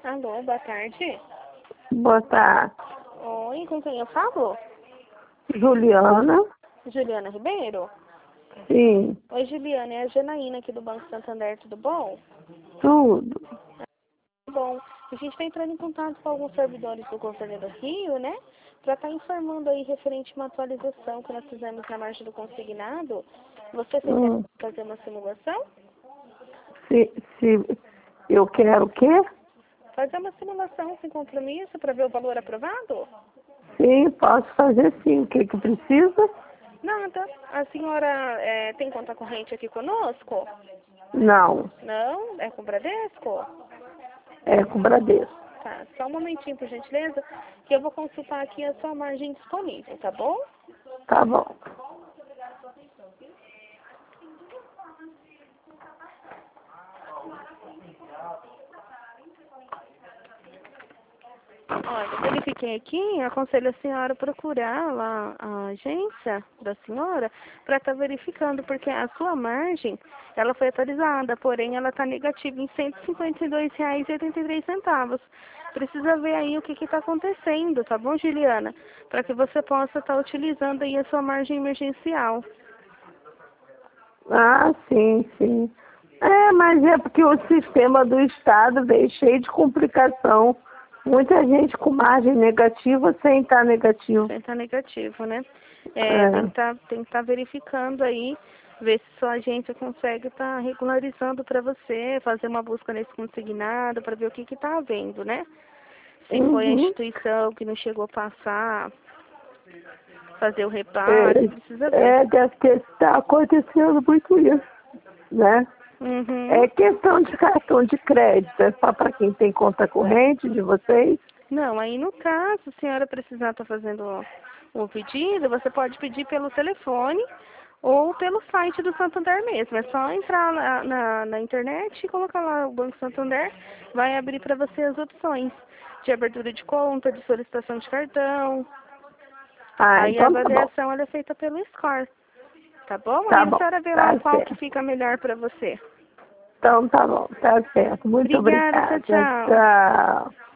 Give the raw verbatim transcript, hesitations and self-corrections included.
Alô, boa tarde. Boa tarde. Oi, com quem eu falo? Juliana? Juliana Ribeiro? Sim, Oi, Juliana, é a Janaína aqui do Banco Santander, tudo bom? tudo. Tudo bom. A gente está entrando em contato com alguns servidores do governo do Rio, né? Para estar informando aí referente a uma atualização que nós fizemos na margem do consignado. Você tem Hum, que fazer uma simulação? se, se eu quero o quê? Fazer uma simulação sem compromisso para ver o valor aprovado? Sim, posso fazer sim. O que que precisa? Nada. A senhora é, tem conta corrente aqui conosco? Não, Não? É com o Bradesco? é com o Bradesco. Tá, só um momentinho, por gentileza, que eu vou consultar aqui a sua margem disponível, tá bom? Tá bom. Olha, eu verifiquei aqui, aconselho a senhora a procurar lá a agência da senhora para estar verificando, porque a sua margem, ela foi atualizada, porém ela está negativa em cento e cinquenta e dois reais e oitenta e três centavos. Precisa ver aí o que está acontecendo, tá bom, Juliana? Para que você possa estar utilizando aí a sua margem emergencial. Ah, sim, sim. É, mas é porque o sistema do Estado veio cheio de complicação. Muita gente com margem negativa sem estar negativo. Sem estar negativo, né? É, tem que É. estar tem que estar verificando aí, ver se sua agência consegue estar regularizando para você, fazer uma busca nesse consignado para ver o que que está havendo, né? Se foi a Uhum. instituição que não chegou a passar, fazer o repasse, precisa É, ver. é, deve ter tá acontecendo muito isso, né? Uhum. É questão de cartão de crédito, é só para quem tem conta corrente de vocês? Não, aí no caso, a senhora precisar estar fazendo o, o pedido, você pode pedir pelo telefone ou pelo site do Santander mesmo. É só entrar na, na, na internet e colocar lá o Banco Santander, vai abrir para você as opções de abertura de conta, de solicitação de cartão. Ah, Aí a então tá bom. avaliação ela é feita pelo score, tá bom? Aí Tá a bom, senhora vê lá tá qual que certo. fica melhor para você. Então tá bom, tá certo. Muito Obrigada, tchau, obrigada. tchau. Tchau.